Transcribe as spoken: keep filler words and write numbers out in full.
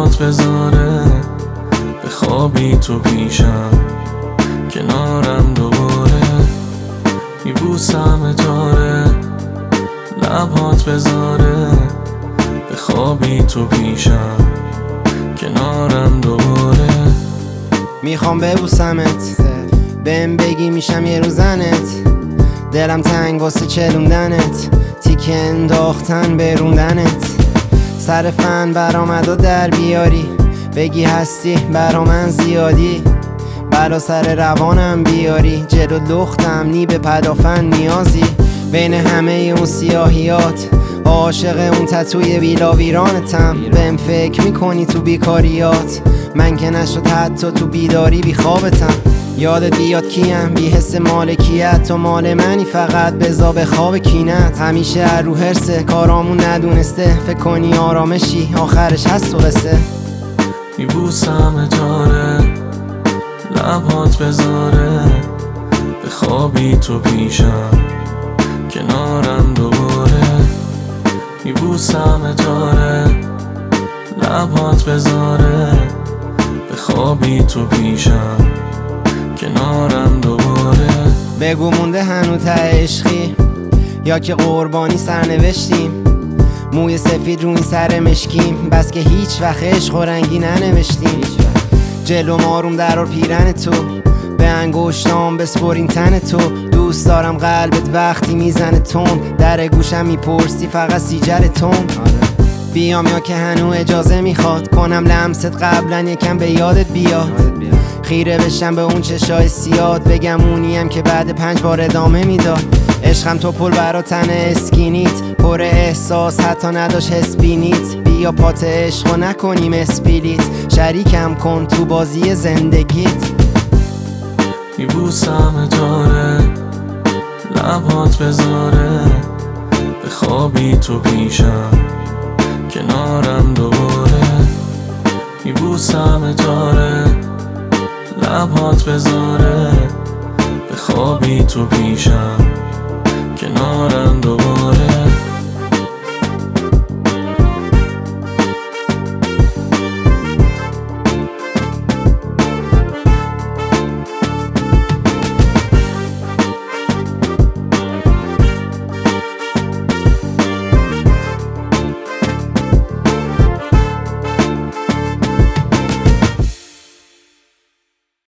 لبات بذاره بخوابی تو پیشم کنارم دوباره میبوسم تاره لبات بذاره بخوابی تو پیشم کنارم دوباره میخوام ببوسمت بهم بگی میشم یه روزنت دلم تنگ واسه چلوندنت تیکه انداختن بروندنت سر فن برآمد و در بیاری بگی هستی برا من زیادی بلا سر روانم بیاری جلو لختم نی به پدافن نیازی بین همه اون سیاهیات عاشق اون تتوی ویلا ویرانتم بهم فکر میکنی تو بیکاریات من که نشد حتی تو بیداری بی خوابتم یادت بیاد کیم بی حس مالکیت تو مال منی فقط بزا به خواب کینت همیشه هر رو حرسه کارامون ندونسته فکر کنی آرامشی آخرش هست و قصه میبوسم تاره لبات بذاره بخوابی تو پیشم کنارم دوباره میبوسم تاره لبات بذاره بخوابی تو پیشم کنارم دوباره بگو مونده هنو ته عشقی یا که قربانی سرنوشتیم موی سفید رو این سر مشکیم بس که هیچ وقت عشق و رنگی ننوشتیم جلو ماروم درار پیرن تو به انگشتام بسپرین تن تو دوست دارم قلبت وقتی میزنه تون در گوشم میپرسی فقط سیجر تون بیام یا که هنو اجازه میخواد کنم لمست قبلا یکم به یادت بیاد خیره بشم به اون چشای سیاد بگم اونیم که بعد پنج بار ادامه میداد عشقم تو پل برا تن اسکینیت پر احساس حتی نداشت حس بینیت بیا پات عشق و نکنیم اسپیلیت شریکم کن تو بازی زندگیت میبوسم تاره لبات بذاره بخوابی تو پیشم کنارم دوباره میبوسم تاره لبات بذاره بخوابی تو پیشم کنارم دوباره